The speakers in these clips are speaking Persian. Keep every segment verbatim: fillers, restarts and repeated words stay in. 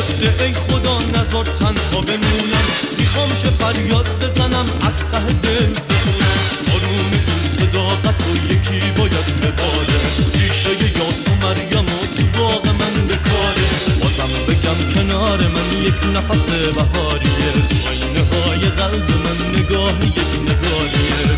گرفته ای خدا نذار تنها بمونم. میخوام که فریاد بزنم از ته دل بخونم. بارون این صداقت و یکی باید بباره. ریشه یاس و مریم و تو باغ من بکاره. بازم بگم کنار من یک نفس بهاریه. تو آینه های قلب من نگاه یک نگاریه.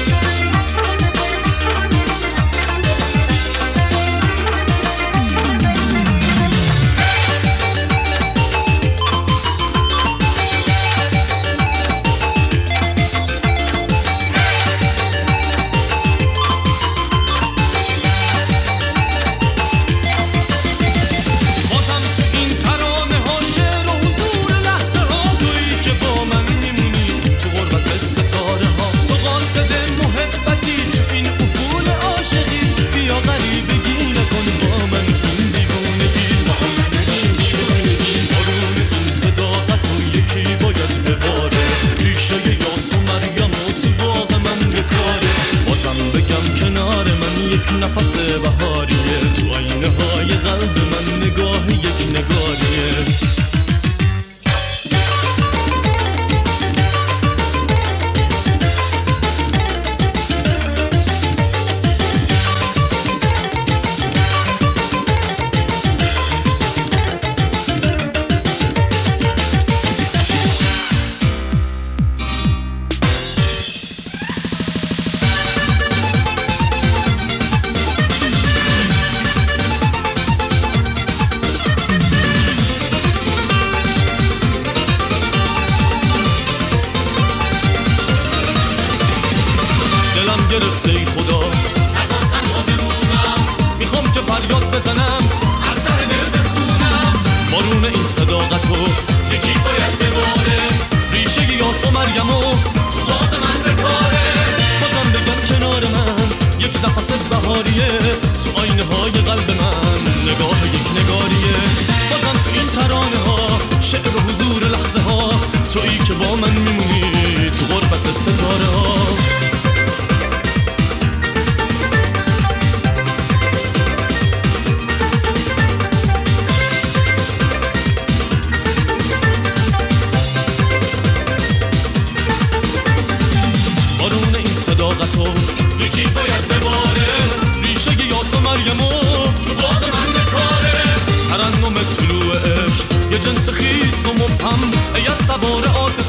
نفس بهاریه. تو آینه های قلب من نگاه یک نگاریه. گرفته ای خدا نذار تنها بمونم. میخوام که فریاد بزنم از ته دل بخونم. بارون این صداقتو یکی باید بباره. ریشه یاس و مریم و تو باغ من بکاره. بازم بگم کنار من یک نفس بهاریه. تو آینه های قلب من نگاه یک نگاریه. بازم تو این ترانه ها شعر و حضور لحظه ها. تویی که با من میمونی تو غربت ستاره ها. یکی باید بباره. ریشه یاس و مریم و تو باغ من بکاره. ترنم طلوع عشق یه جنس خیس و مبهم. ای از سوار عاطفه